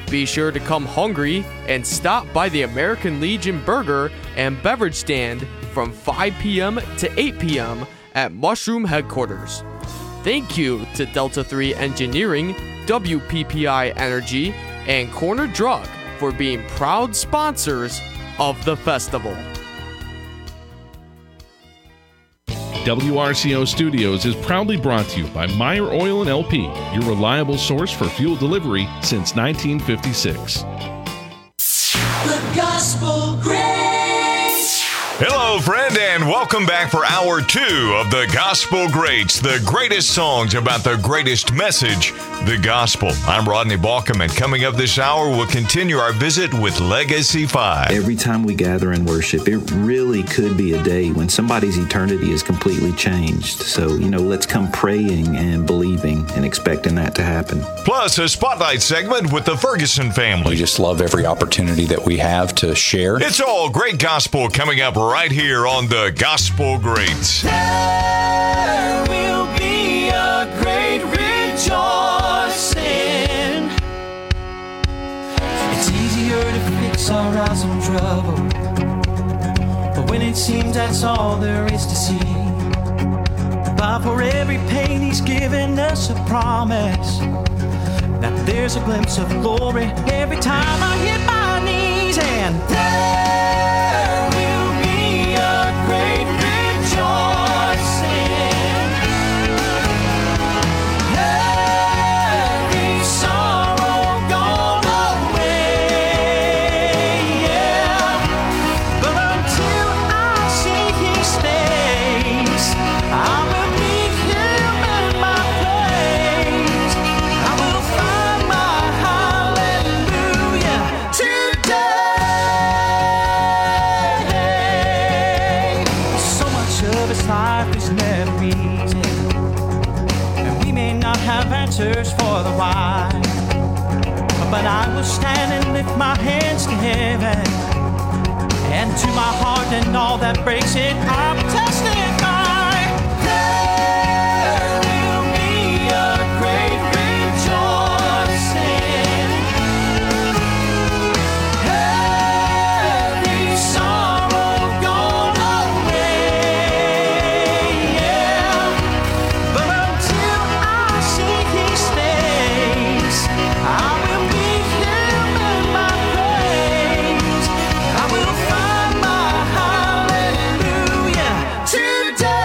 Be sure to come hungry and stop by the American Legion Burger and Beverage Stand from 5 p.m. to 8 p.m. at Mushroom Headquarters. Thank you to Delta 3 Engineering, WPPI Energy, and Corner Drug for being proud sponsors of the festival. WRCO Studios is proudly brought to you by Meyer Oil and LP, your reliable source for fuel delivery since 1956. The Gospel Grace. Hello, friend, and welcome back for Hour 2 of the Gospel Greats, the greatest songs about the greatest message, the gospel. I'm Rodney Balcom, and coming up this hour, we'll continue our visit with Legacy 5. Every time we gather and worship, it really could be a day when somebody's eternity is completely changed. So, let's come praying and believing and expecting that to happen. Plus, a spotlight segment with the Ferguson family. We just love every opportunity that we have to share. It's all great gospel coming up right here on the Gospel Greats. There will be a great rejoicing. It's easier to fix our eyes on trouble, but when it seems that's all there is to see, but for every pain he's given us a promise that there's a glimpse of glory every time I hit my knees. And there will be a great rejoicing. Every sorrow gone away, yeah. But until I see his face, I will meet him in my place. I will find my hallelujah today. So much of his life is never easy, and we may not have answers for the why, but I will stand and lift my hands to heaven, and to my heart and all that breaks it, I will testify. There will be a great rejoicing. Every sorrow gone away, yeah. But until I see his face, I will meet him in my praise. I will find my hallelujah today.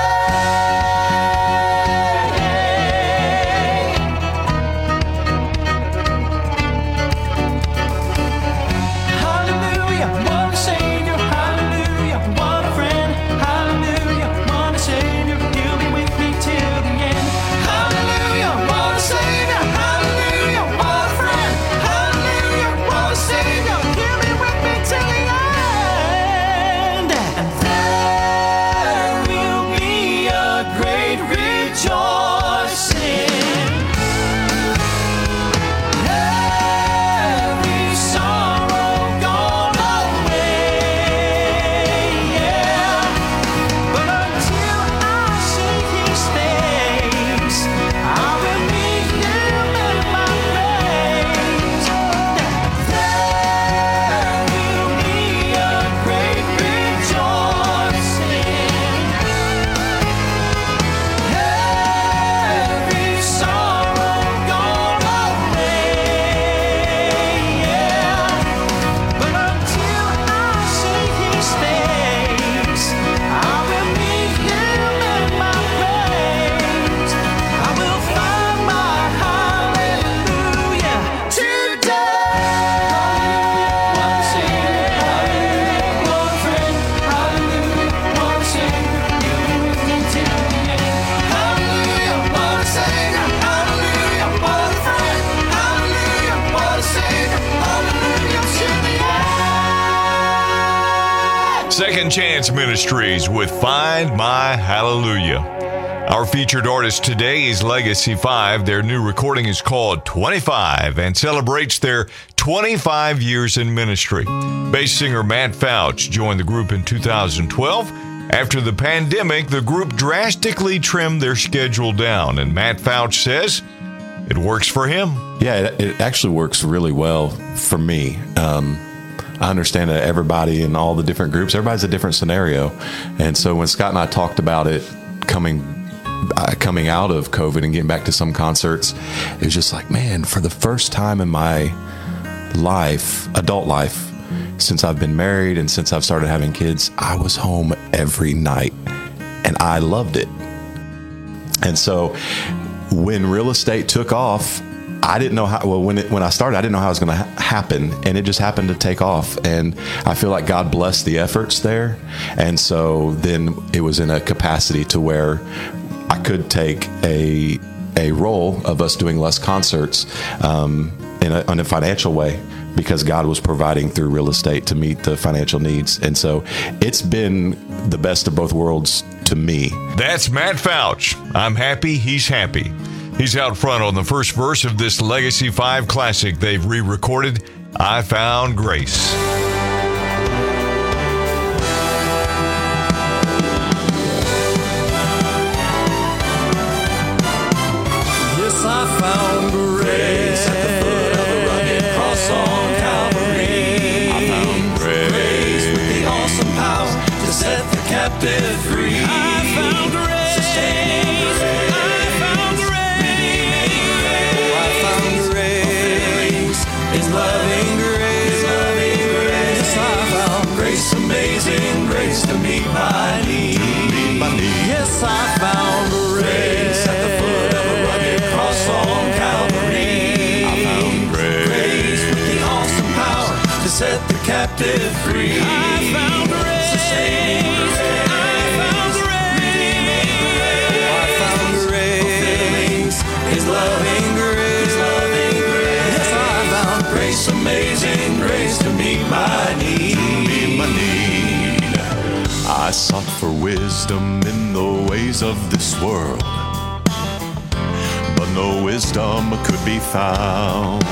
Hallelujah, what a Savior, hallelujah, what a friend, hallelujah, what a Savior, he'll be with me till the end. Hallelujah, what a Savior, hallelujah, what a friend, hallelujah, what a Savior, he'll be with me till the end. And there will be a great rejoicing. Every sorrow gone away, yeah. But until I see his face, I will meet him in my praise. There will be a great rejoicing. Every sorrow gone away, yeah. But until I see his face, I will meet him in my praise. I will find my hallelujah today. What a Savior, hallelujah, what a friend, hallelujah, what a Savior, he'll be with me till the end. Hallelujah, what a Savior, hallelujah, what a friend, hallelujah, what a Savior, hallelujah to the end. Second Chance Ministries with Find My Hallelujah. Our featured artist today is Legacy 5. Their new recording is called 25 and celebrates their 25 years in ministry. Bass singer Matt Fouch joined the group in 2012. After the pandemic, the group drastically trimmed their schedule down, and Matt Fouch says it works for him. Yeah, it actually works really well for me. I understand that everybody in all the different groups, everybody's a different scenario. And so when Scott and I talked about it coming out of COVID and getting back to some concerts, it was just like, man, for the first time in my life, adult life, since I've been married and since I've started having kids, I was home every night and I loved it. And so when real estate took off, I didn't know how, well, when I started, I didn't know how it was going to happen, and it just happened to take off. And I feel like God blessed the efforts there. And so then it was in a capacity to where I could take a role of us doing less concerts in a financial way, because God was providing through real estate to meet the financial needs. And so it's been the best of both worlds to me. That's Matt Fouch. I'm happy he's happy. He's out front on the first verse of this Legacy 5 classic they've re-recorded, I Found Grace. Yes, I found grace at the foot of a rugged cross on Calvary. I found grace with the awesome power to set the captive free. I found grace, sustaining grace. Loving grace, yes, I found grace, amazing grace to meet my need. Yes, I found grace at the foot of a rugged cross on Calvary. I found grace with the awesome power to set the captive free. I found grace, sustaining grace. I found grace, His loving grace. Grace, amazing grace to meet my need. I sought for wisdom in the ways of this world, but no wisdom could be found.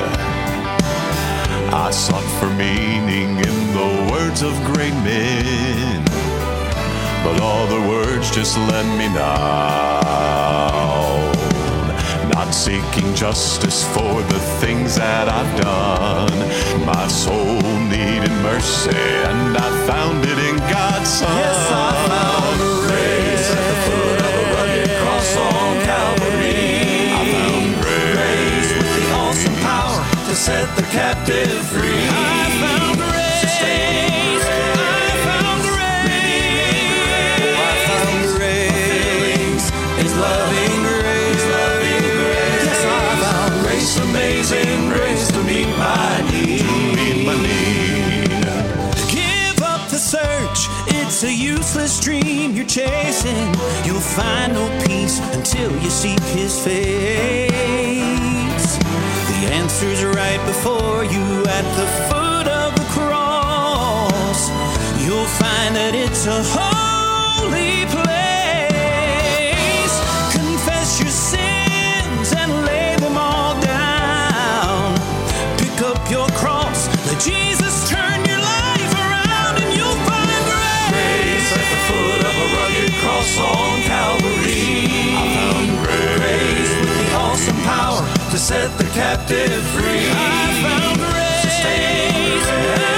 I sought for meaning in the words of great men, but all the words just let me down. Not seeking justice for the things that I've done. My soul needed mercy, and I found it in God's Son. Yes, I found grace at the foot of a rugged cross on Calvary. I found grace with the awesome power to set the captive free. I found grace, sustaining grace. I found grace. Oh, I found grace, His loving grace. Amazing grace to meet my need. Give up the search, it's a useless dream you're chasing. You'll find no peace until you seek His face. The answer's right before you at the foot of the cross. You'll find that it's a holy place. Confess your sins and lay them all down. Your cross, let Jesus turn your life around, and you'll find grace. Grace at the foot of a rugged cross on Calvary. I found grace with the awesome power to set the captive free. I found grace, sustaining grace.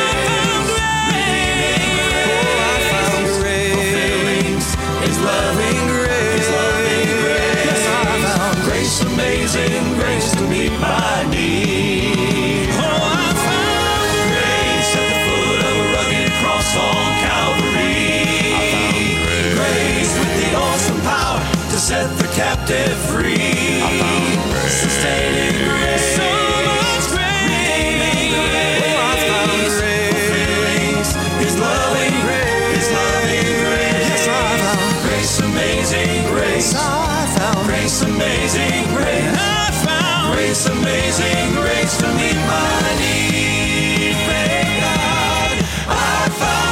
I found grace, His loving grace. Yes, I found grace, amazing grace to meet my need. On Calvary, I found grace with the awesome power to set the captive free. I found grace, sustaining grace, so much grace. Oh, I found grace, His loving grace, His loving grace. Yes, I found grace, amazing grace. I found grace, amazing grace. I found grace, amazing grace to meet my need. Thank God, I found.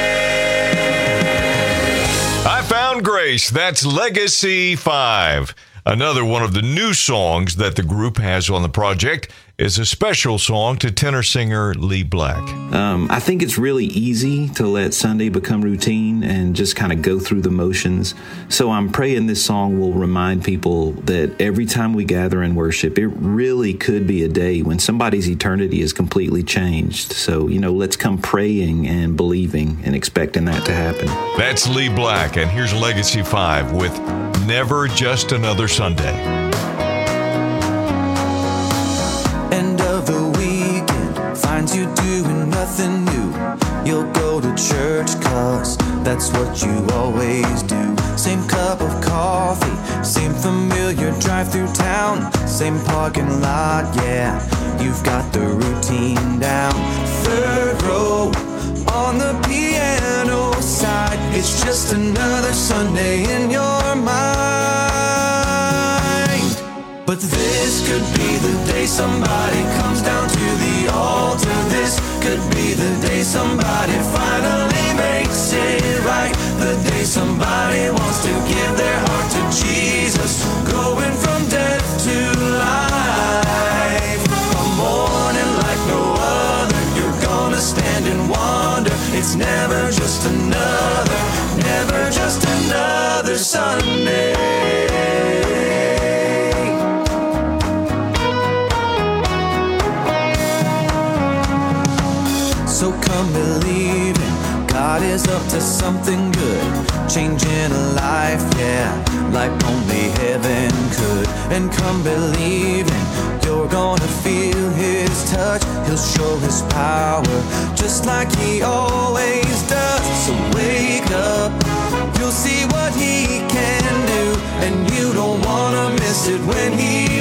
Grace, that's Legacy 5. Another one of the new songs that the group has on the project is a special song to tenor singer Lee Black. I think it's really easy to let Sunday become routine and just kind of go through the motions. So I'm praying this song will remind people that every time we gather in worship, it really could be a day when somebody's eternity is completely changed. So, let's come praying and believing and expecting that to happen. That's Lee Black, and here's Legacy 5 with Never Just Another Sunday. End of the weekend finds you doing nothing new. You'll go to church 'cause that's what you always do. Same cup of coffee, same familiar drive through town, same parking lot, yeah, you've got the routine down. Third row on the piano side, it's just another Sunday in your mind. But this could be the day somebody comes down to the altar. This could be the day somebody finally makes it right. The day somebody wants to give their heart to Jesus, going from death to life. A morning like no other, you're gonna stand and wonder. It's never just another Sunday. So come believing God is up to something good, changing a life, yeah, like only heaven could. And come believing you're gonna feel His touch. He'll show His power just like He always does. So wake up, you'll see what He can do, and you don't wanna miss it when He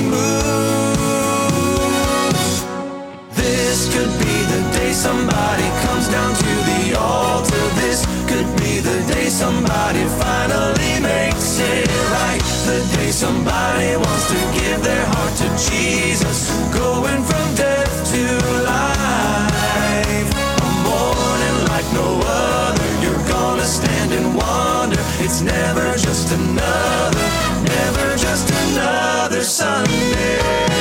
moves. This could be the day somebody comes down to the altar. This could be the day somebody finally makes it right. The day somebody wants to give their heart to Jesus, going from death to life. A morning like no other, you're gonna stand and wonder. It's never just another Sunday.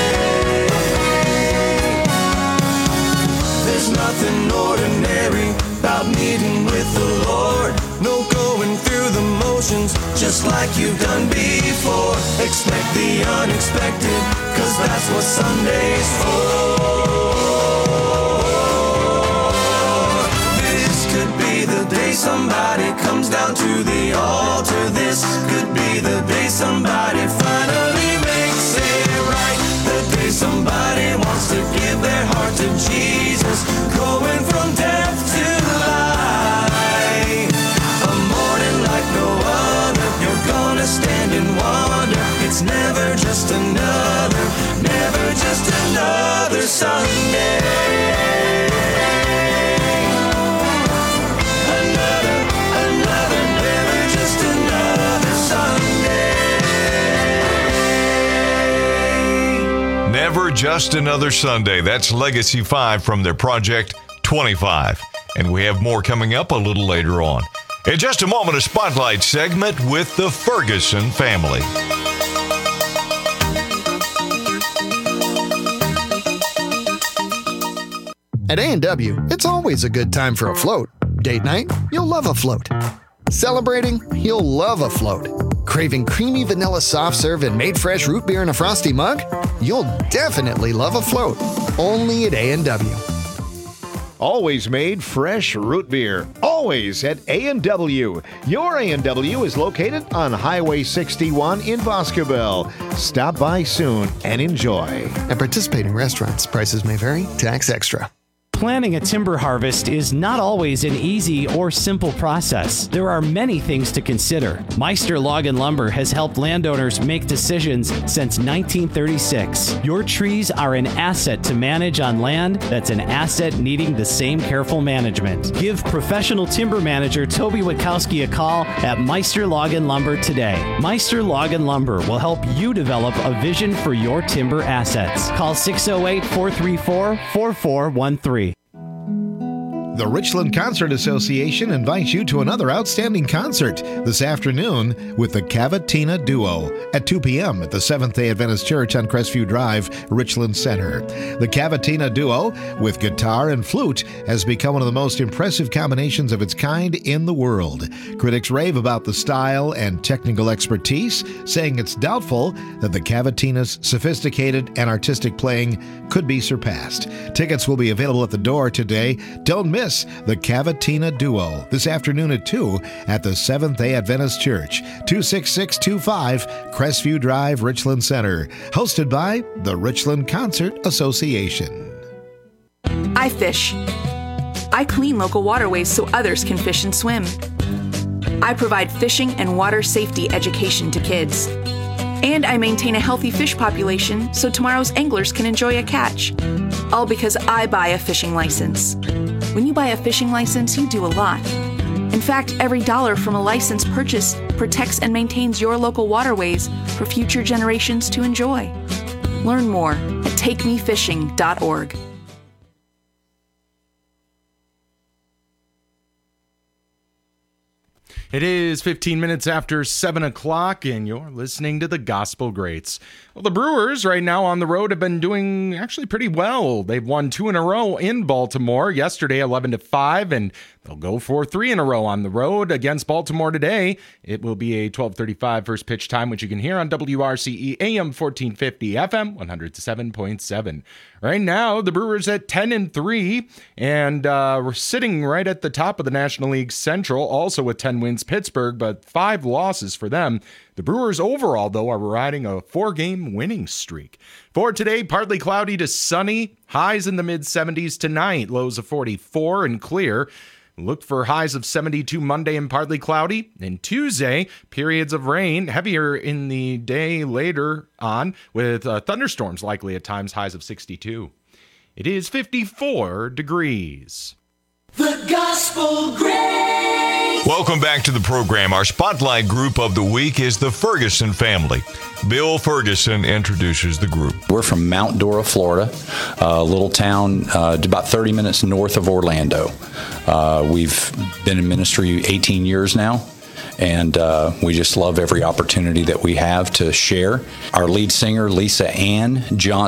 There's nothing ordinary about meeting with the Lord. No going through the motions just like you've done before. Expect the unexpected, 'cause that's what Sunday's for. This could be the day somebody comes down to the altar. This could be the day somebody finally makes it right. The day somebody wants to give their heart to Jesus, going from death to life. A morning like no other, you're gonna stand and wonder. It's never just another Sunday. Never just another Sunday. Never Just Another Sunday. That's Legacy 5 from their Project 25. And we have more coming up a little later on. In just a moment, a Spotlight segment with the Ferguson family. At A&W, it's always a good time for a float. Date night? You'll love a float. Celebrating? You'll love a float. Craving creamy vanilla soft serve and made fresh root beer in a frosty mug? You'll definitely love a float. Only at A&W. Always made fresh root beer. Always at A&W. Your A&W is located on Highway 61 in Boscobel. Stop by soon and enjoy. At participating restaurants, prices may vary. Tax extra. Planning a timber harvest is not always an easy or simple process. There are many things to consider. Meister Log and Lumber has helped landowners make decisions since 1936. Your trees are an asset to manage on land that's an asset needing the same careful management. Give professional timber manager Toby Witkowski a call at Meister Log and Lumber today. Meister Log and Lumber will help you develop a vision for your timber assets. Call 608-434-4413. The Richland Concert Association invites you to another outstanding concert this afternoon with the Cavatina Duo at 2 p.m. at the Seventh-day Adventist Church on Crestview Drive, Richland Center. The Cavatina Duo, with guitar and flute, has become one of the most impressive combinations of its kind in the world. Critics rave about the style and technical expertise, saying it's doubtful that the Cavatina's sophisticated and artistic playing could be surpassed. Tickets will be available at the door today. Don't miss the Cavatina Duo this afternoon at 2 at the Seventh-day Adventist Church, 26625 Crestview Drive, Richland Center. Hosted by the Richland Concert Association. I fish. I clean local waterways so others can fish and swim. I provide fishing and water safety education to kids. And I maintain a healthy fish population so tomorrow's anglers can enjoy a catch. All because I buy a fishing license. When you buy a fishing license, you do a lot. In fact, every dollar from a license purchase protects and maintains your local waterways for future generations to enjoy. Learn more at takemefishing.org. It is 15 minutes after 7 o'clock, and you're listening to the Gospel Greats. Well, the Brewers right now on the road have been doing actually pretty well. They've won 2 in a row in Baltimore. Yesterday, 11-5, and they'll go for 3 in a row on the road against Baltimore today. It will be a 12:35 first pitch time, which you can hear on WRCE AM 1450 FM 107.7. Right now, the Brewers at 10-3, and we're sitting right at the top of the National League Central, also with 10 wins Pittsburgh, but 5 losses for them. The Brewers overall, though, are riding a 4-game winning streak. For today, partly cloudy to sunny, highs in the mid-70s tonight, lows of 44 and clear. Look for highs of 72 Monday and partly cloudy. And Tuesday, periods of rain, heavier in the day later on, with thunderstorms likely at times, highs of 62. It is 54 degrees. The Gospel Greats. Welcome back to the program. Our spotlight group of the week is the Ferguson family. Bill Ferguson introduces the group. We're from Mount Dora, Florida, a little town about 30 minutes north of Orlando. We've been in ministry 18 years now, and we just love every opportunity that we have to share. Our lead singer, Lisa Ann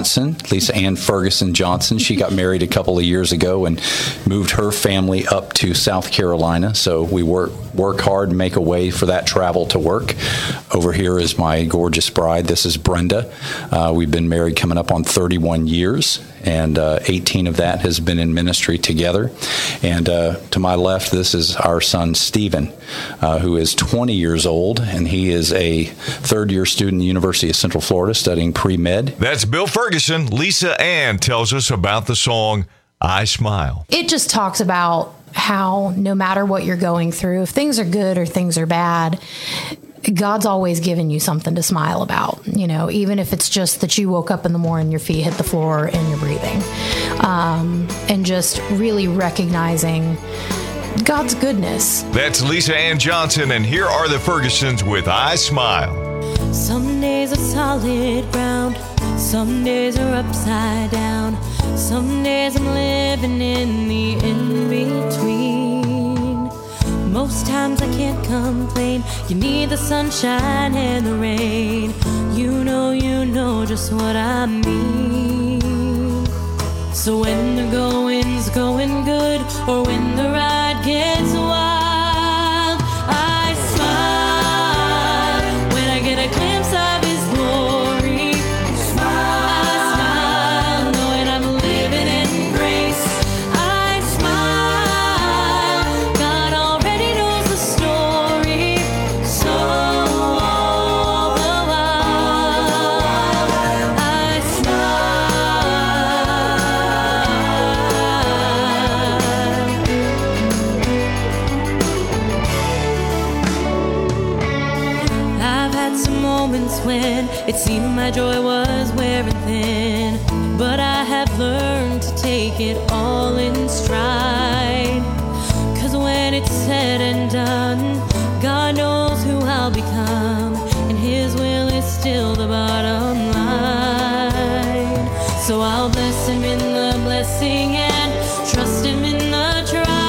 Ferguson Johnson, she got married a couple of years ago and moved her family up to South Carolina, so we work hard and make a way for that travel to work. Over here is my gorgeous bride. This is Brenda. We've been married coming up on 31 years, and 18 of that has been in ministry together. And to my left, this is our son, Stephen, who is 20 years old, and he is a third-year student at the University of Central Florida studying pre-med. That's Bill Ferguson. Lisa Ann tells us about the song, I Smile. It just talks about how no matter what you're going through, if things are good or things are bad, God's always given you something to smile about, even if it's just that you woke up in the morning, your feet hit the floor, and you're breathing. And just really recognizing God's goodness. That's Lisa Ann Johnson, and here are the Fergusons with I Smile. Some days are solid ground, some days are upside down, some days I'm living in the in-between. Most times I can't complain, you need the sunshine and the rain. You know just what I mean. So when the going's going good, or when the ride gets wild, I smile when I get a glimpse of His glory. I smile knowing I'm living in grace. I smile, God already knows the story. So all the while, I I've had some moments when it seemed my joy was wearing thin, but I have learned to take it all in stride. 'Cause when it's said and done, God knows who I'll become, and His will is still the bottom line. So I'll bless Him in the blessing and trust Him in the trial.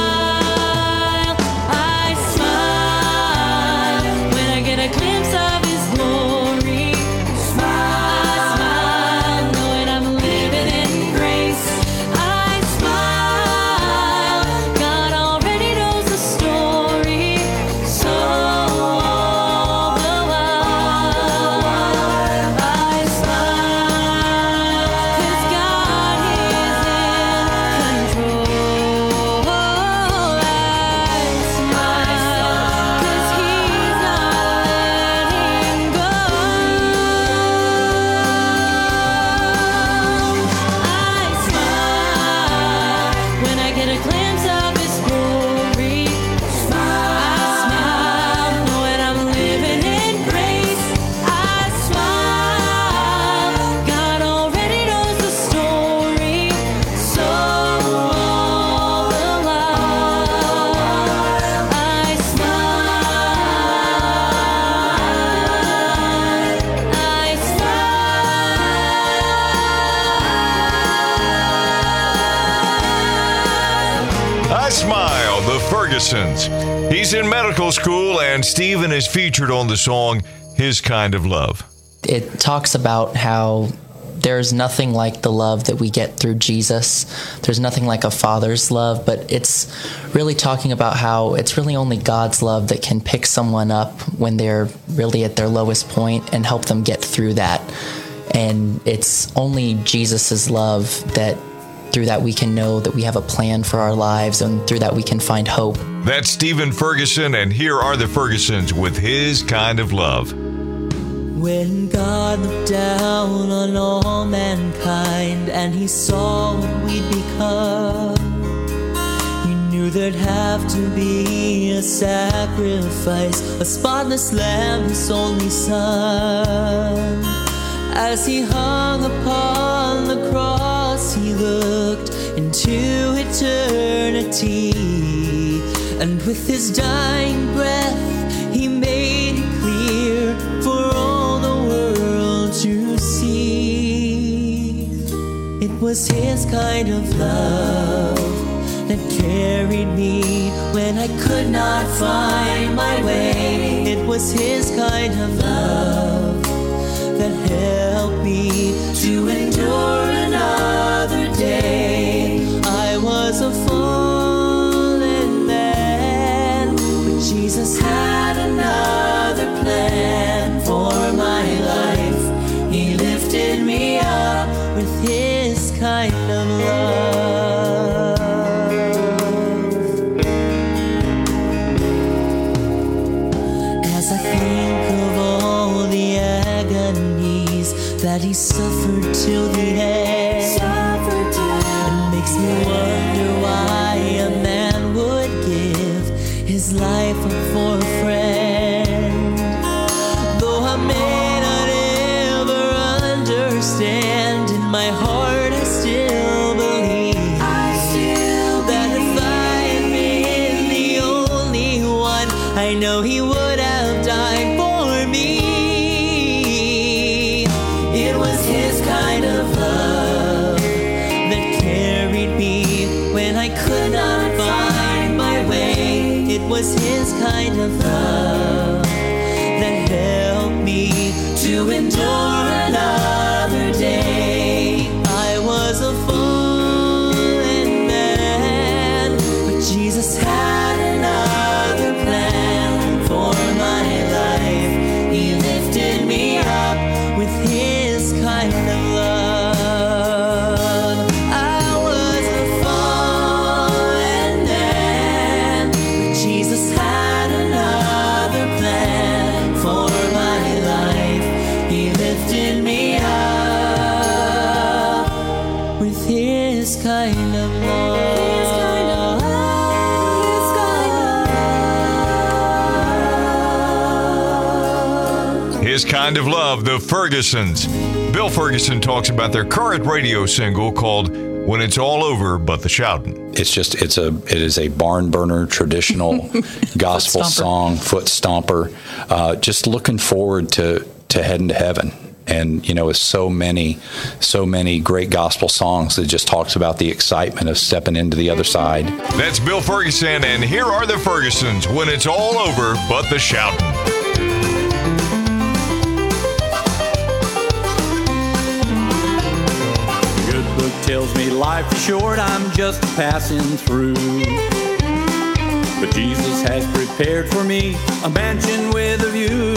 My Smile, the Fergusons. He's in medical school, and Stephen is featured on the song His Kind of Love. It talks about how there's nothing like the love that we get through Jesus. There's nothing like a father's love, but it's really talking about how it's really only God's love that can pick someone up when they're really at their lowest point and help them get through that. And it's only Jesus's love that through that we can know that we have a plan for our lives, and through that we can find hope. That's Stephen Ferguson, and here are the Fergusons with His Kind of Love. When God looked down on all mankind and he saw what we'd become, he knew there'd have to be a sacrifice, a spotless lamb, his only son. As he hung upon the cross, he looked into eternity, and with his dying breath, he made it clear for all the world to see. It was his kind of love that carried me when I could not find my way. It was his kind of love that helped me to endure another day. I was a fallen man, but Jesus had another plan for my life. He lifted me up with his kind of love. As I think of all the agonies that he suffered till the end, it makes me wonder why a man would give his life up for a friend. Though I may not ever understand, in my heart I still believe that if I had been the only one, I know he would have died for me. It was his kind of love that carried me when I could not find my way. It was his kind of love that helped me to endure another day. I was a fallen man, but Jesus had another plan for my life. He lifted me up with his kind of love. I was a fallen man, but Jesus had another plan for my life. He lifted me up with his kind of love. His Kind of Love, the Fergusons. Bill Ferguson talks about their current radio single called When It's All Over But the Shoutin'. It is a barn burner, traditional gospel song, foot stomper. Just looking forward to heading to heaven. And, you know, with so many great gospel songs that just talks about the excitement of stepping into the other side. That's Bill Ferguson, and here are the Fergusons, When It's All Over But the Shoutin'. Tells me life is short, I'm just passing through. But Jesus has prepared for me a mansion with a view.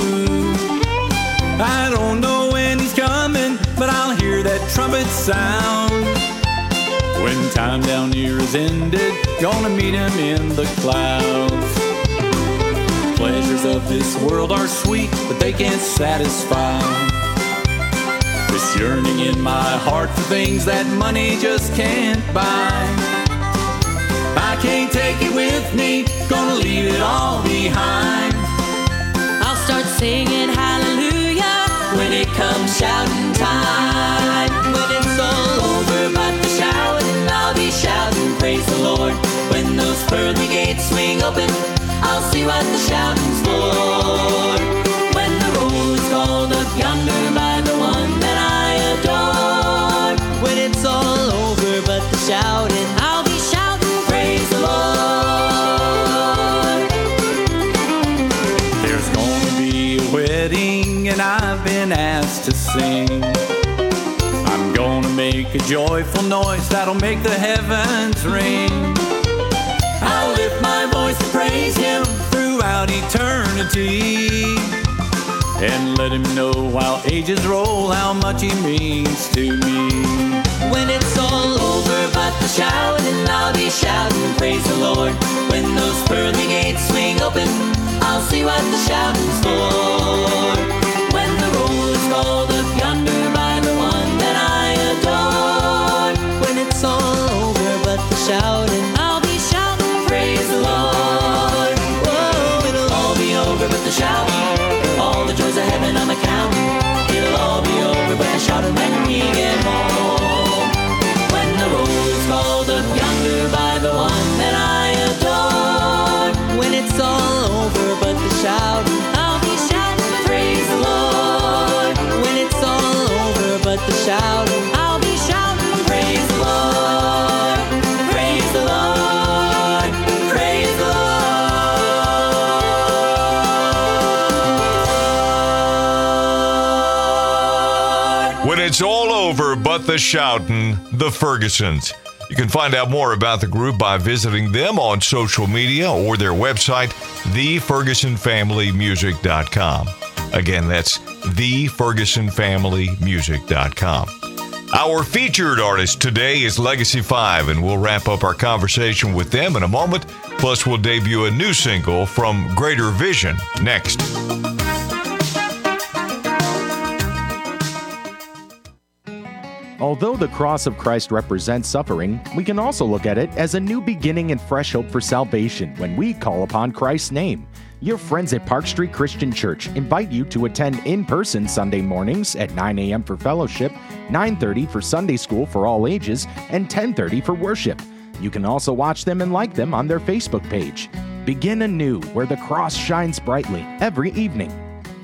I don't know when he's coming, but I'll hear that trumpet sound. When time down here is ended, gonna meet him in the clouds. Pleasures of this world are sweet, but they can't satisfy this yearning in my heart for things that money just can't buy. I can't take it with me, gonna leave it all behind. I'll start singing hallelujah when it comes shouting time. When it's all over but the shouting, I'll be shouting praise the Lord. When those pearly gates swing open, I'll see what the shouting's for. When the roll is called up yonder by the one that I adore. When it's all over but the shouting, I'll be shouting praise the Lord. sing. I'm gonna make a joyful noise that'll make the heavens ring. I'll lift my voice to praise Him throughout eternity, and let Him know while ages roll how much He means to me. When it's all over but the shouting, I'll be shouting, praise the Lord. When those pearly gates swing open, I'll see what the shouting's for. When the roll is called up yonder by the one that I adore. When it's all over but the shouting, I'll be shouting, praise the Lord. Whoa, it'll all be over but the shouting. All the joys of heaven I'm counting. It'll all be over but the shouting when we get home. When the roll is called up yonder by the one that I adore. When it's all over but the shouting, I'll be shouting, praise the Lord. When it's all over but the shouting, I'll be shouting, praise the Lord. Praise the Lord. Praise the Lord. When it's all over but the shoutin', the Fergusons. You can find out more about the group by visiting them on social media or their website, thefergusonfamilymusic.com. Again, that's thefergusonfamilymusic.com. Our featured artist today is Legacy 5, and we'll wrap up our conversation with them in a moment. Plus, we'll debut a new single from Greater Vision next. Although the cross of Christ represents suffering, we can also look at it as a new beginning and fresh hope for salvation when we call upon Christ's name. Your friends at Park Street Christian Church invite you to attend in person Sunday mornings at 9 a.m. for fellowship, 9:30 for Sunday school for all ages, and 10:30 for worship. You can also watch them and like them on their Facebook page. Begin anew where the cross shines brightly every evening.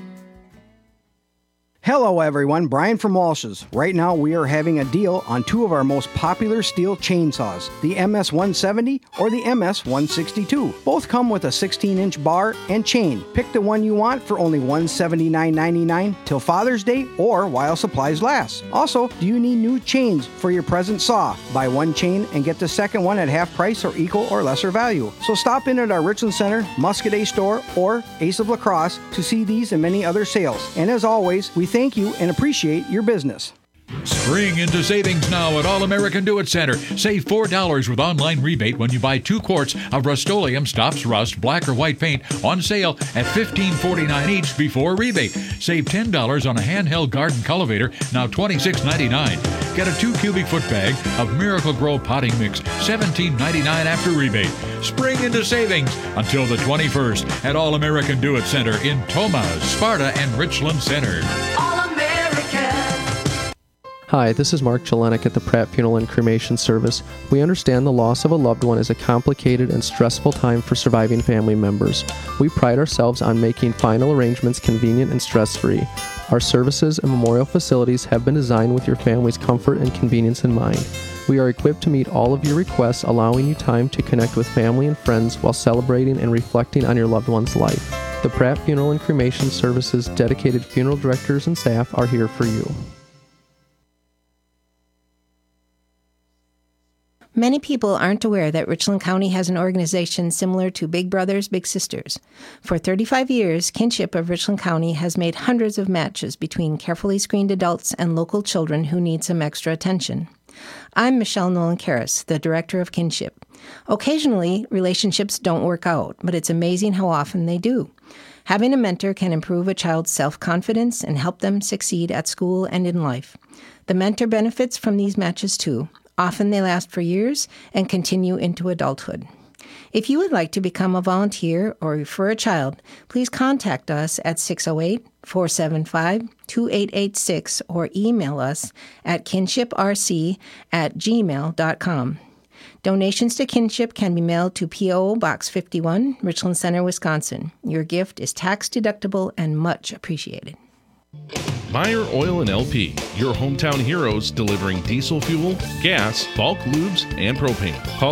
Hello everyone, Brian from Walsh's. Right now we are having a deal on two of our most popular steel chainsaws, the MS-170 or the MS-162. Both come with a 16-inch bar and chain. Pick the one you want for only $179.99 till Father's Day or while supplies last. Also, do you need new chains for your present saw? Buy one chain and get the second one at half price or equal or lesser value. So stop in at our Richland Center, Muscadet store, or Ace of La Crosse to see these and many other sales. And as always, we thank you and appreciate your business. Spring into savings now at All American Do It Center. Save $4 with online rebate when you buy 2 quarts of Rust-Oleum Stops Rust black or white paint on sale at $15.49 each before rebate. Save $10 on a handheld garden cultivator, now $26.99. Get a 2 cubic foot bag of Miracle Grow potting mix, $17.99 after rebate. Spring into savings until the 21st at All American Do It Center in Tomah, Sparta, and Richland Center. Hi, this is Mark Jelenek at the Pratt Funeral and Cremation Service. We understand the loss of a loved one is a complicated and stressful time for surviving family members. We pride ourselves on making final arrangements convenient and stress-free. Our services and memorial facilities have been designed with your family's comfort and convenience in mind. We are equipped to meet all of your requests, allowing you time to connect with family and friends while celebrating and reflecting on your loved one's life. The Pratt Funeral and Cremation Service's dedicated funeral directors and staff are here for you. Many people aren't aware that Richland County has an organization similar to Big Brothers Big Sisters. For 35 years, Kinship of Richland County has made hundreds of matches between carefully screened adults and local children who need some extra attention. I'm Michelle Nolan-Karras, the director of Kinship. Occasionally, relationships don't work out, but it's amazing how often they do. Having a mentor can improve a child's self-confidence and help them succeed at school and in life. The mentor benefits from these matches too. Often they last for years and continue into adulthood. If you would like to become a volunteer or refer a child, please contact us at 608-475-2886 or email us at kinshiprc@gmail.com. Donations to Kinship can be mailed to P.O. Box 51, Richland Center, Wisconsin. Your gift is tax-deductible and much appreciated. Meyer Oil and LP, your hometown heroes delivering diesel fuel, gas, bulk lubes, and propane. Call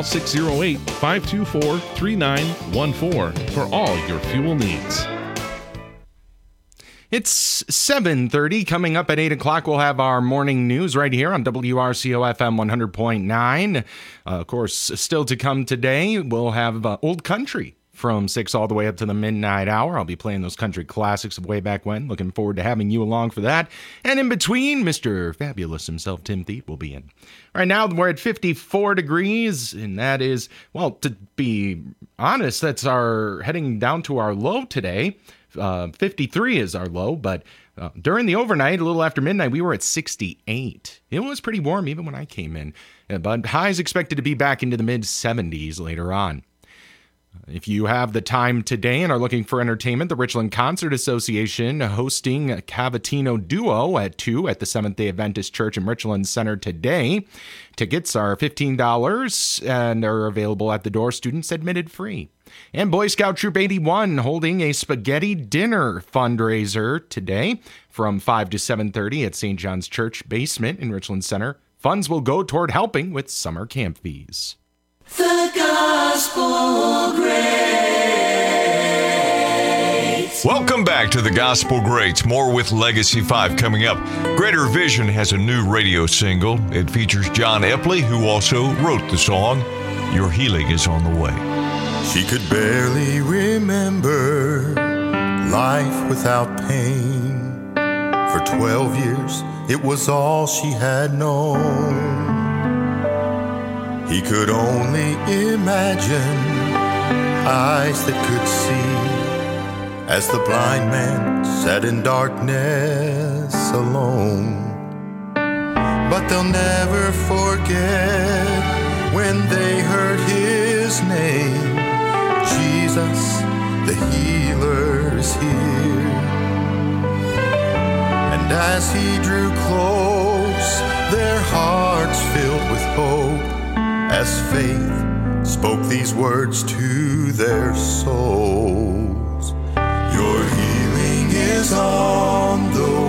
608-524-3914 for all your fuel needs. It's 7:30. Coming up at 8 o'clock, we'll have our morning news right here on WRCO FM 100.9. Of course, still to come today, we'll have Old Country from 6 all the way up to the midnight hour. I'll be playing those country classics of way back when. Looking forward to having you along for that. And in between, Mr. Fabulous himself, Tim Thief, will be in. Right now, we're at 54 degrees, and that is, well, to be honest, that's our heading down to our low today. 53 is our low, but during the overnight, a little after midnight, we were at 68. It was pretty warm even when I came in, but highs expected to be back into the mid-70s later on. If you have the time today and are looking for entertainment, the Richland Concert Association hosting a Cavatina Duo at 2 at the Seventh-day Adventist Church in Richland Center today. Tickets are $15 and are available at the door. Students admitted free. And Boy Scout Troop 81 holding a spaghetti dinner fundraiser today from 5 to 7:30 at St. John's Church basement in Richland Center. Funds will go toward helping with summer camp fees. The Gospel Greats. Welcome back to the Gospel Greats. More with Legacy 5 coming up. Greater Vision has a new radio single. It features John Epley, who also wrote the song, Your Healing is on the Way. She could barely remember life without pain. For 12 years, it was all she had known. He could only imagine eyes that could see as the blind man sat in darkness alone. But they'll never forget when they heard his name. Jesus, the healer is here. And as he drew close, their hearts filled with hope as faith spoke these words to their souls. Your healing is on the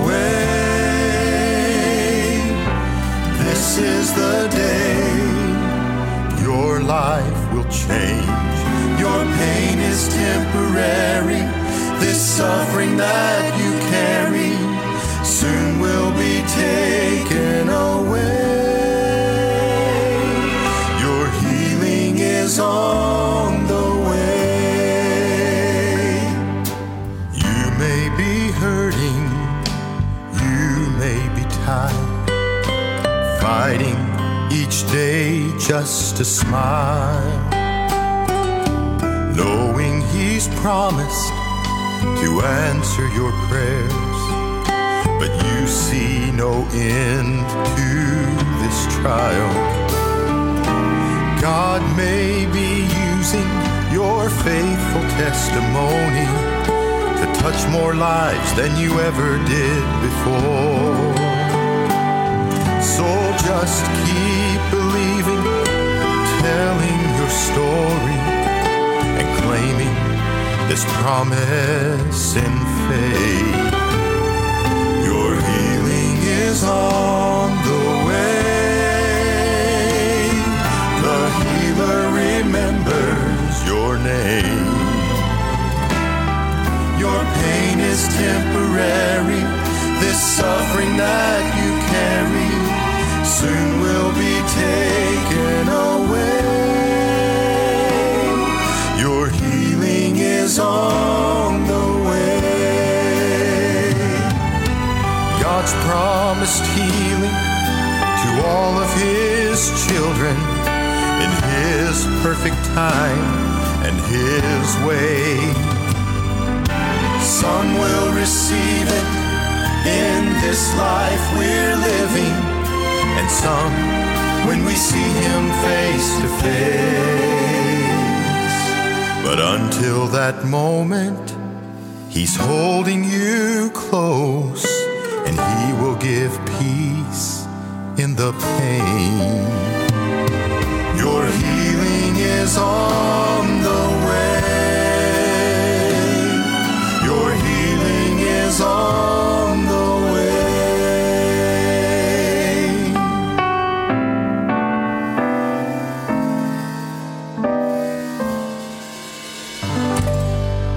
way. This is the day your life will change. Your pain is temporary. This suffering that you carry soon will be taken away. Your healing is on the way. You may be hurting, you may be tired, fighting each day just to smile, knowing he's promised to answer your prayers, but you see no end to this trial. God may be using your faithful testimony to touch more lives than you ever did before. So just keep believing, telling your story, and claiming this promise in faith. Your healing is on the way. The healer remembers your name. Your pain is temporary. This suffering that you carry soon will be taken away. Your healing is on the way. God's promised healing to all of his children in his perfect time and his way. Some will receive it in this life we're living, and some when we see him face to face. But until that moment, he's holding you close, and he will give peace in the pain. Your healing is on the way. Your healing is on the way. Your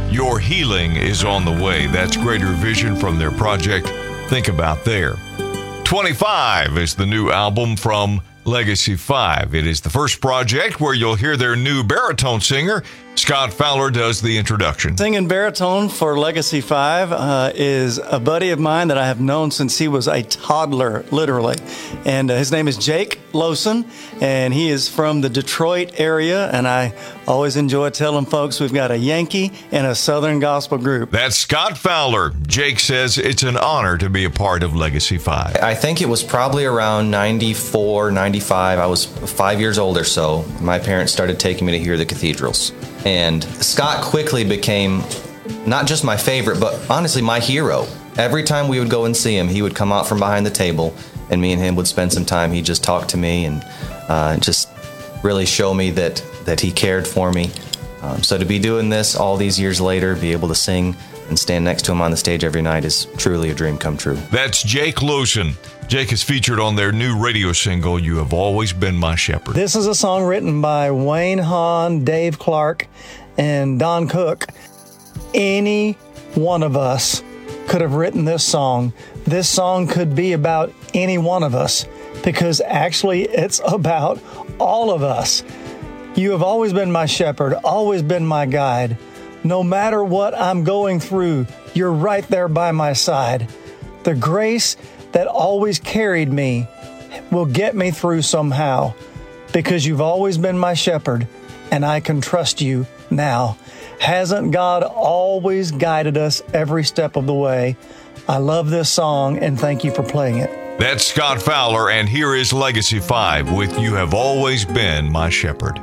healing is on the way. That's Greater Vision from their project Think About There. 25 is the new album from Legacy 5. It is the first project where you'll hear their new baritone singer. Scott Fowler does the introduction. Singing baritone for Legacy 5 is a buddy of mine that I have known since he was a toddler, literally. And his name is Jake Lowson, and he is from the Detroit area. And I always enjoy telling folks we've got a Yankee and a Southern gospel group. That's Scott Fowler. Jake says it's an honor to be a part of Legacy 5. I think it was probably around 94, 95. I was 5 years old or so. My parents started taking me to hear the cathedrals. And Scott quickly became not just my favorite, but honestly my hero. Every time we would go and see him, he would come out from behind the table, and me and him would spend some time. He'd just talk to me and just really show me that he cared for me. So to be doing this all these years later, be able to sing and stand next to him on the stage every night is truly a dream come true. That's Jake Lowson. Jake is featured on their new radio single, You Have Always Been My Shepherd. This is a song written by Wayne Hahn, Dave Clark, and Don Cook. Any one of us could have written this song. This song could be about any one of us, because actually it's about all of us. You have always been my shepherd, always been my guide. No matter what I'm going through, you're right there by my side. The grace that always carried me will get me through somehow, because you've always been my shepherd and I can trust you now. Hasn't God always guided us every step of the way? I love this song and thank you for playing it. That's Scott Fowler, and here is Legacy 5 with You Have Always Been My Shepherd.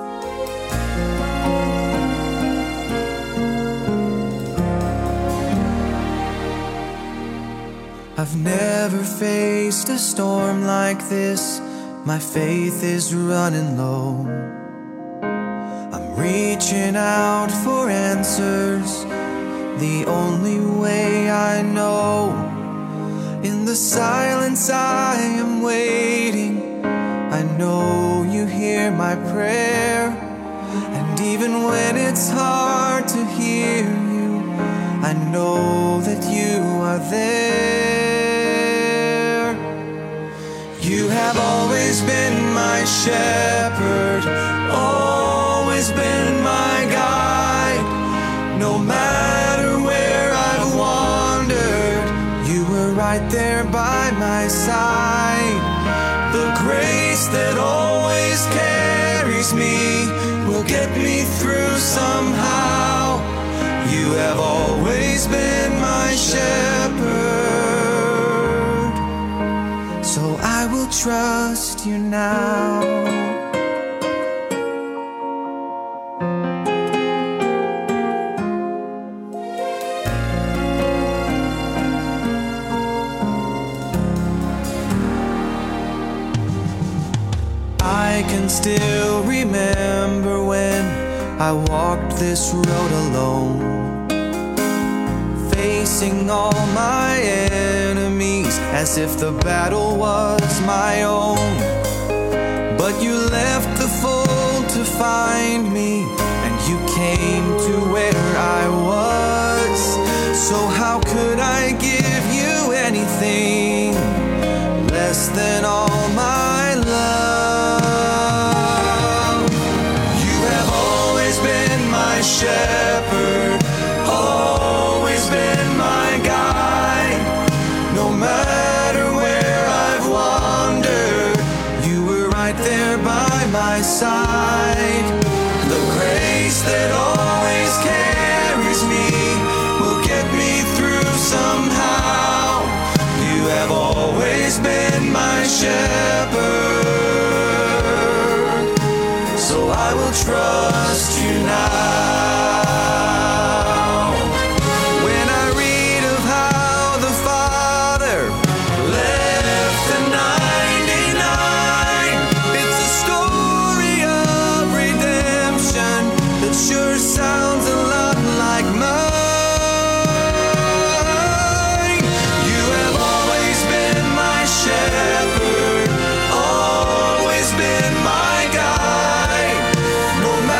I've never faced a storm like this. My faith is running low. I'm reaching out for answers, the only way I know. In the silence I am waiting. I know you hear my prayer. And even when it's hard to hear you, I know that you are there. You have always been my shepherd, always been my guide. No matter where I've wandered, you were right there by my side. The grace that always carries me will get me through somehow. You have always been my shepherd, so I will trust you now. I can still remember when I walked this road alone, facing all my enemies as if the battle was my own. But you left the fold to find me, and you came to where I was. So how could I give you anything less than all my love? You have always been my shepherd, always been my guide. No matter where I've wandered, you were right there by my side. The grace that always carries me will get me through somehow. You have always been my shepherd, so I will trust you now. Shepherd, always been my guide. No matter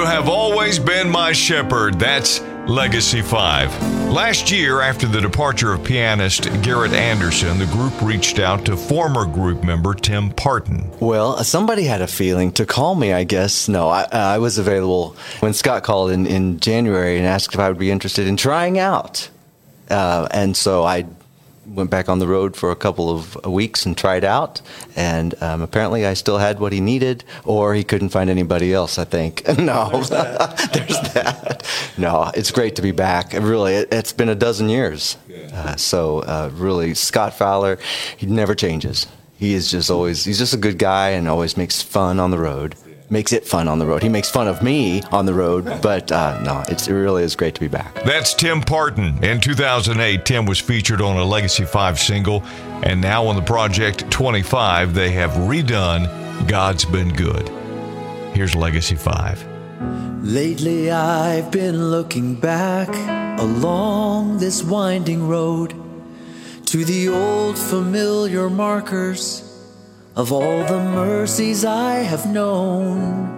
have always been my shepherd. That's Legacy 5. Last year, after the departure of pianist Garrett Anderson, the group reached out to former group member Tim Parton. Well, somebody had a feeling to call me, I guess. No, I was available when Scott called in January and asked if I would be interested in trying out. And so I went back on the road for a couple of weeks and tried out, and apparently I still had what he needed, or he couldn't find anybody else, I think. No, there's that. No, it's great to be back. Really, it's been a dozen years. So really, Scott Fowler, he never changes. He's just a good guy and always makes fun on the road. Makes it fun on the road. He makes fun of me on the road, but no, it really is great to be back. That's Tim Parton. In 2008, Tim was featured on a Legacy 5 single, and now on the Project 25, they have redone God's Been Good. Here's Legacy 5. Lately I've been looking back along this winding road to the old familiar markers of all the mercies I have known.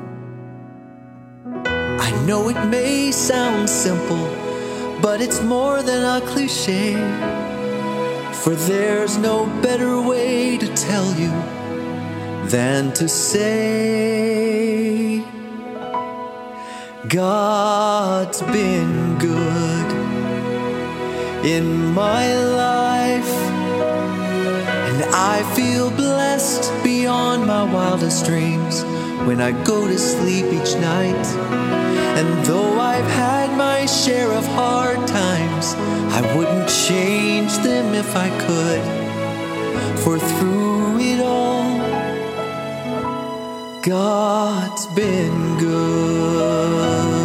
I know it may sound simple, but it's more than a cliche, for there's no better way to tell you than to say God's been good in my life, and I feel blessed beyond my wildest dreams when I go to sleep each night. And though I've had my share of hard times, I wouldn't change them if I could, for through it all, God's been good.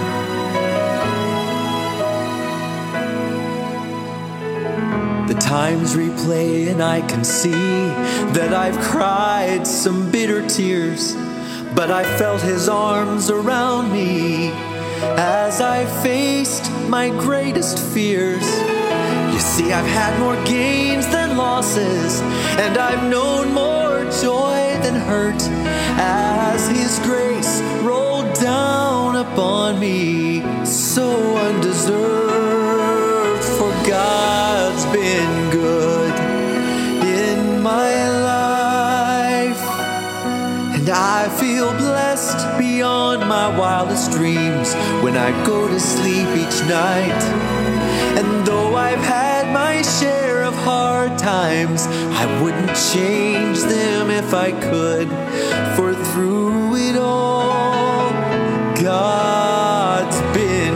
The times replay and I can see that I've cried some bitter tears, but I felt His arms around me as I faced my greatest fears. You see, I've had more gains than losses, and I've known more joy than hurt as His grace rolled down upon me, so undeserved. For God's been good in my life, and I feel blessed beyond my wildest dreams when I go to sleep each night. And though I've had my share of hard times, I wouldn't change them if I could, for through it all, God's been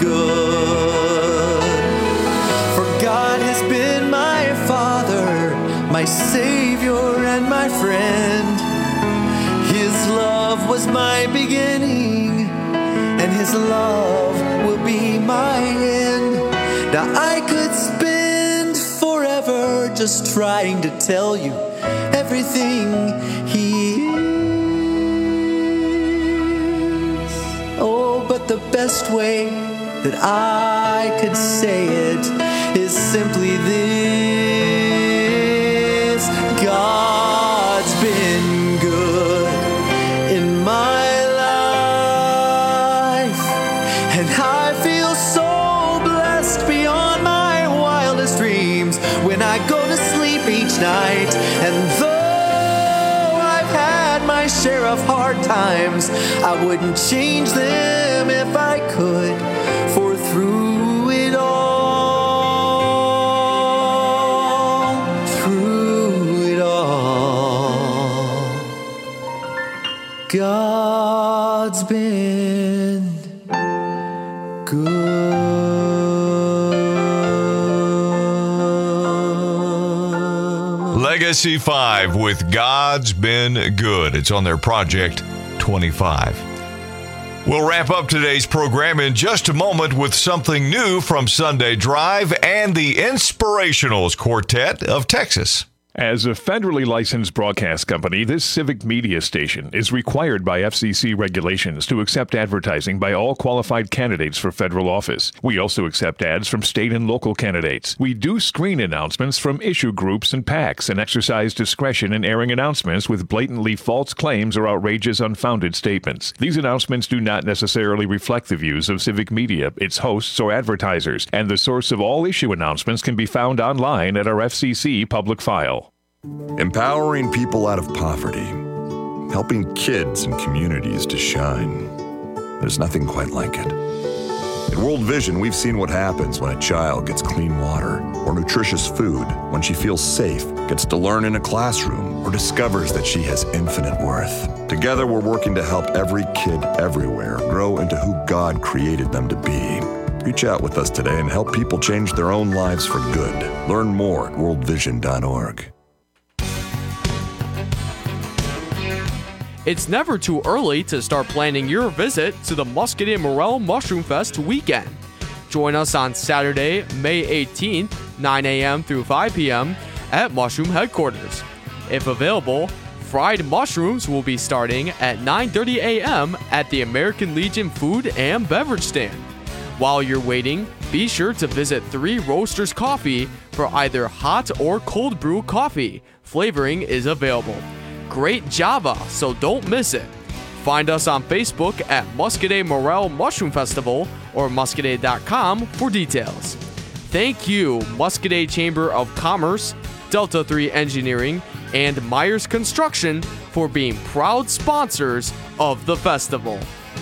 good. For God has been my Father, my Savior and my friend. His love was my beginning, and His love will be my end. Now I could spend forever just trying to tell you everything He is. Oh, but the best way that I could say it is simply this: God's been good in my life, and I feel so blessed beyond my wildest dreams when I go to sleep each night. And though I've had my share of hard times, I wouldn't change them if I could, for through it all, God's been good. Legacy 5 with God's Been Good. It's on their Project 25. We'll wrap up today's program in just a moment with something new from Sunday Drive and the Inspirationals Quartet of Texas. As a federally licensed broadcast company, this civic media station is required by FCC regulations to accept advertising by all qualified candidates for federal office. We also accept ads from state and local candidates. We do screen announcements from issue groups and PACs and exercise discretion in airing announcements with blatantly false claims or outrageous, unfounded statements. These announcements do not necessarily reflect the views of civic media, its hosts, or advertisers, and the source of all issue announcements can be found online at our FCC public file. Empowering people out of poverty, helping kids and communities to shine. There's nothing quite like it. At World Vision, we've seen what happens when a child gets clean water or nutritious food, when she feels safe, gets to learn in a classroom, or discovers that she has infinite worth. Together, we're working to help every kid everywhere grow into who God created them to be. Reach out with us today and help people change their own lives for good. Learn more at worldvision.org. It's never too early to start planning your visit to the Muscadet Morel Mushroom Fest weekend. Join us on Saturday, May 18th, 9 a.m. through 5 p.m. at Mushroom Headquarters. If available, fried mushrooms will be starting at 9:30 a.m. at the American Legion Food and Beverage Stand. While you're waiting, be sure to visit 3 Roasters Coffee for either hot or cold brew coffee. Flavoring is available. Great Java, so don't miss it. Find us on Facebook at Muscadet Morel Mushroom Festival or muscadet.com for details. Thank you, Muscadet Chamber of Commerce, Delta 3 Engineering, and Myers Construction for being proud sponsors of the festival.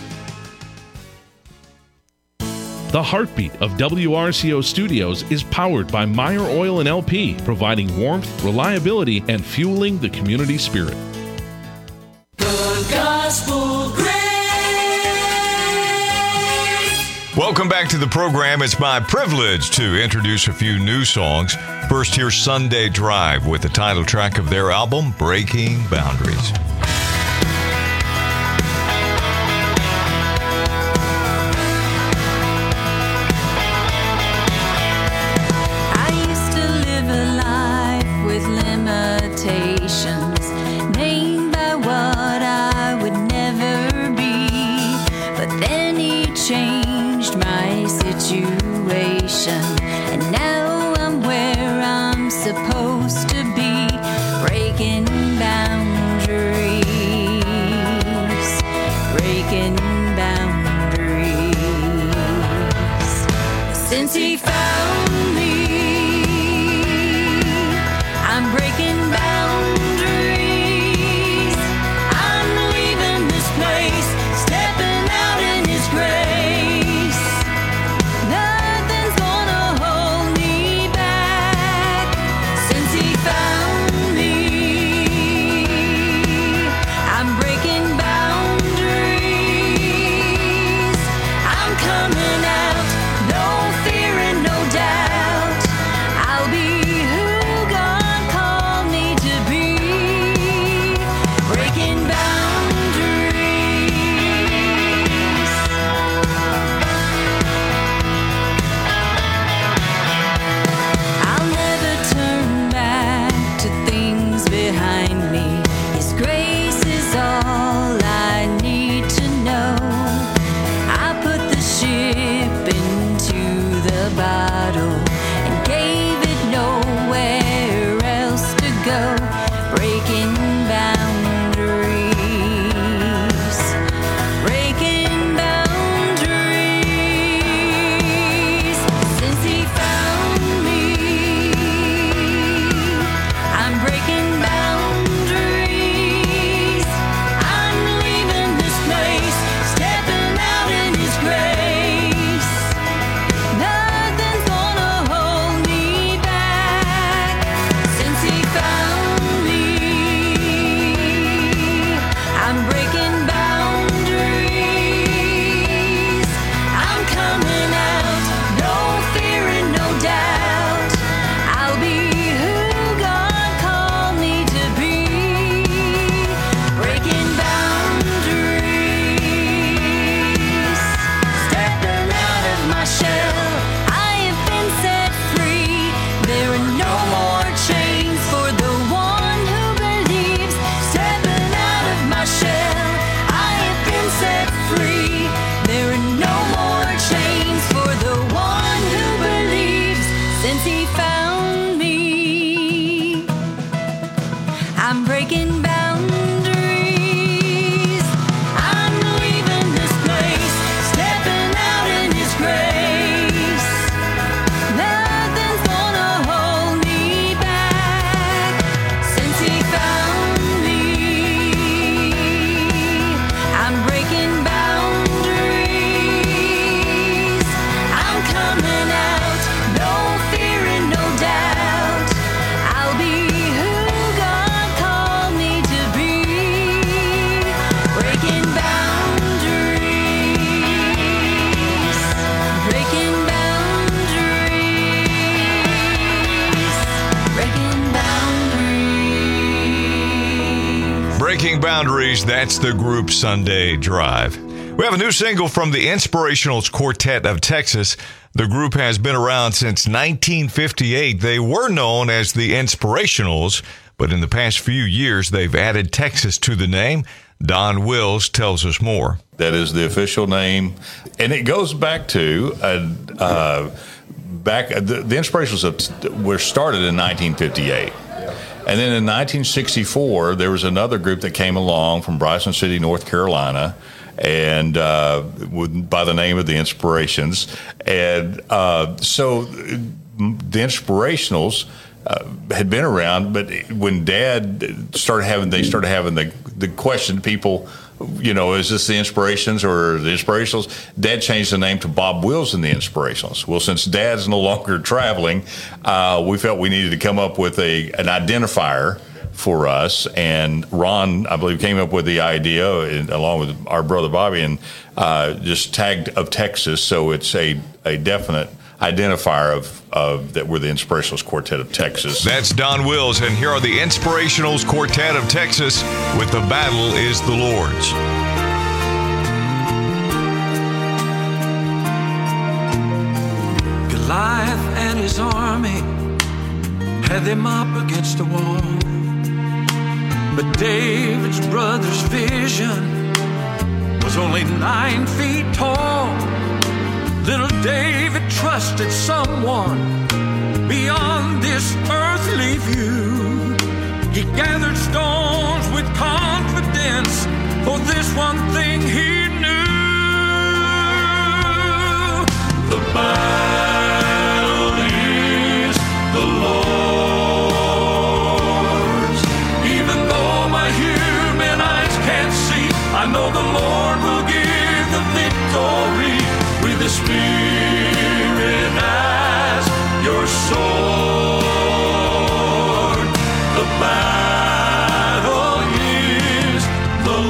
The heartbeat of WRCO Studios is powered by Meyer Oil and LP, providing warmth, reliability, and fueling the community spirit. The Gospel Grace. Welcome back to the program. It's my privilege to introduce a few new songs. First, here's Sunday Drive with the title track of their album, Breaking Boundaries. Named by what I would never be, but then he changed my situation, and now I'm where I'm supposed to be, breaking boundaries, breaking boundaries. Since he found me, I'm breaking boundaries. I'll be who God called me to I'm breaking boundaries. I'm leaving this place, stepping out in His grace. Nothing's gonna hold me back since He found me. I'm breaking boundaries. I'm coming out, no fear and no doubt. I'll be who God called me to be. Breaking boundaries. Breaking boundaries. Breaking boundaries. Breaking Boundaries, that's the group Sunday Drive. We have a new single from the Inspirationals Quartet of Texas. The group has been around since 1958. They were known as the Inspirationals, but in the past few years, they've added Texas to the name. Don Wills tells us more. That is the official name, and it goes back to the Inspirationals were started in 1958. And then in 1964, there was another group that came along from Bryson City, North Carolina, and by the name of the Inspirations. And so the Inspirationals had been around, but when Dad started having the question, people, is this the Inspirations or the Inspirationals? Dad changed the name to Bob Wills and the Inspirationals. Well, since Dad's no longer traveling, we felt we needed to come up with an identifier for us. And Ron, I believe, came up with the idea, along with our brother Bobby, and just tagged of Texas, so it's a definite identifier of that we're the Inspirationals Quartet of Texas. That's Don Wills, and here are the Inspirationals Quartet of Texas with The Battle is the Lord's. Goliath and his army had them up against the wall, but David's brother's vision was only 9 feet tall. Little David trusted someone beyond this earthly view. He gathered stones with confidence, for this one thing he knew. The battle is the Lord's. Even though my human eyes can't see, I know the Lord will give the victory. With the Spirit as your sword, the battle is the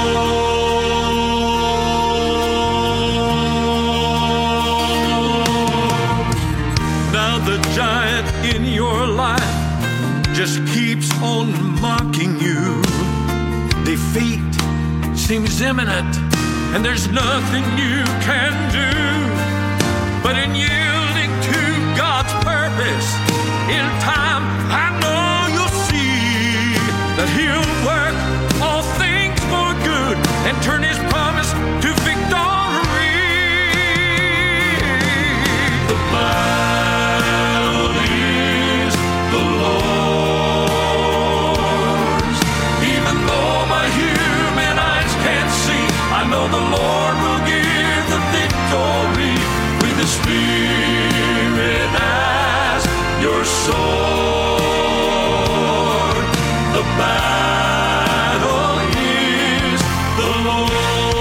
Lord. Now the giant in your life just keeps on mocking you. Defeat seems imminent, and there's nothing you can do. But in yielding to God's purpose, in time I know you'll see that He'll work all things for good and turn His promise to victory. The battle is the Lord's. Even though my human eyes can't see, I know the Lord will give the victory. With the Spirit as your sword, the battle is the Lord.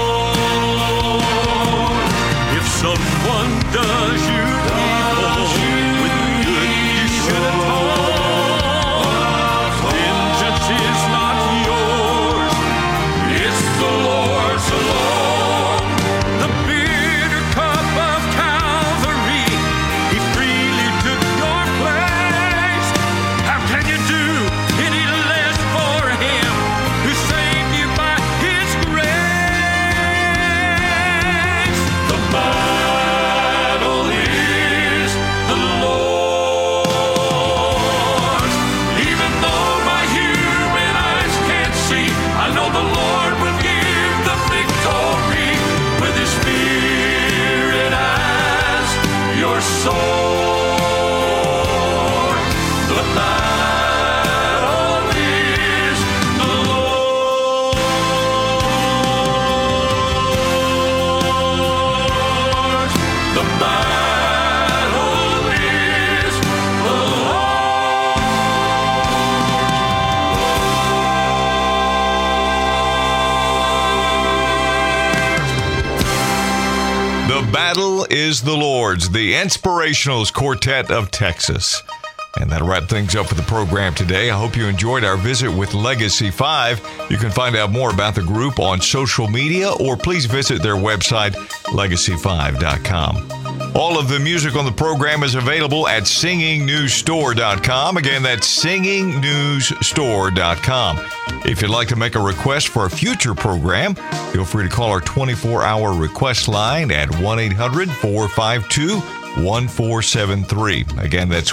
battle is the Lord's, the Inspirationals Quartet of Texas. And that'll wrap things up for the program today. I hope you enjoyed our visit with Legacy 5. You can find out more about the group on social media, or please visit their website, legacy5.com. All of the music on the program is available at singingnewsstore.com. Again, that's singingnewsstore.com. If you'd like to make a request for a future program, feel free to call our 24-hour request line at 1-800-452-1473. Again, that's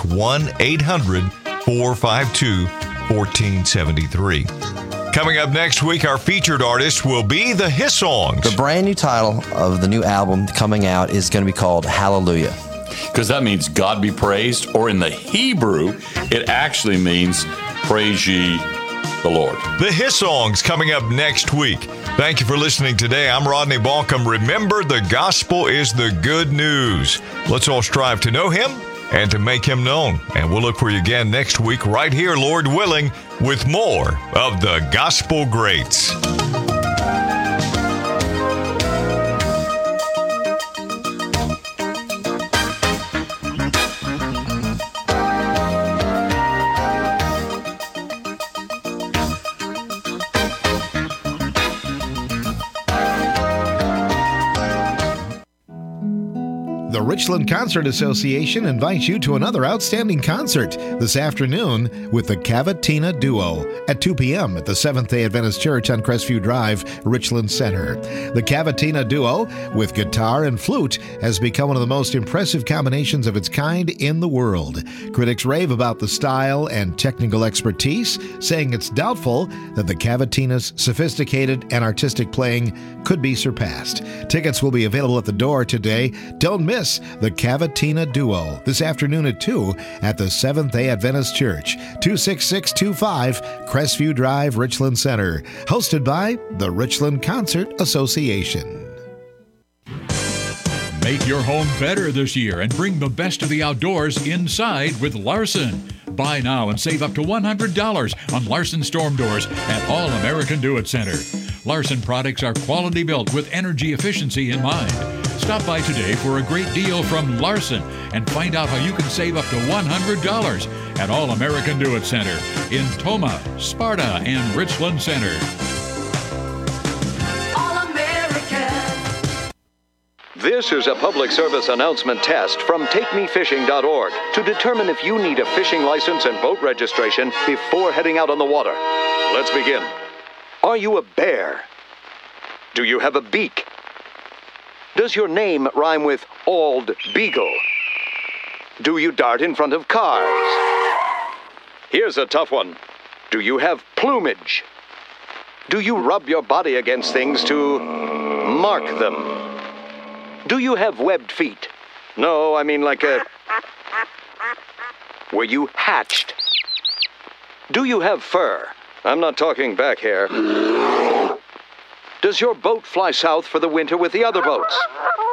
1-800-452-1473. Coming up next week, our featured artist will be the Hissongs. The brand new title of the new album coming out is going to be called Hallelujah. Because that means God be praised, or in the Hebrew, it actually means praise ye the Lord. The Hissongs coming up next week. Thank you for listening today. I'm Rodney Balcom. Remember, the gospel is the good news. Let's all strive to know him and to make him known. And we'll look for you again next week right here, Lord willing, with more of the Gospel Greats. The Richland Concert Association invites you to another outstanding concert this afternoon with the Cavatina Duo at 2 p.m. at the Seventh-day Adventist Church on Crestview Drive, Richland Center. The Cavatina Duo, with guitar and flute, has become one of the most impressive combinations of its kind in the world. Critics rave about the style and technical expertise, saying it's doubtful that the Cavatina's sophisticated and artistic playing could be surpassed. Tickets will be available at the door today. Don't miss the Cavatina Duo this afternoon at 2 at the Seventh-day Adventist Church, 26625 Crestview Drive, Richland Center. Hosted by the Richland Concert Association. Make your home better this year and bring the best of the outdoors inside with Larson. Buy now and save up to $100 on Larson storm doors at All American Do-It Center. Larson products are quality built with energy efficiency in mind. Stop by today for a great deal from Larson and find out how you can save up to $100 at All American Do-It Center in Toma, Sparta, and Richland Center. This is a public service announcement test from TakeMeFishing.org to determine if you need a fishing license and boat registration before heading out on the water. Let's begin. Are you a bear? Do you have a beak? Does your name rhyme with Old Beagle? Do you dart in front of cars? Here's a tough one. Do you have plumage? Do you rub your body against things to mark them? Do you have webbed feet? No, I mean like a... Were you hatched? Do you have fur? I'm not talking back hair. Does your boat fly south for the winter with the other boats?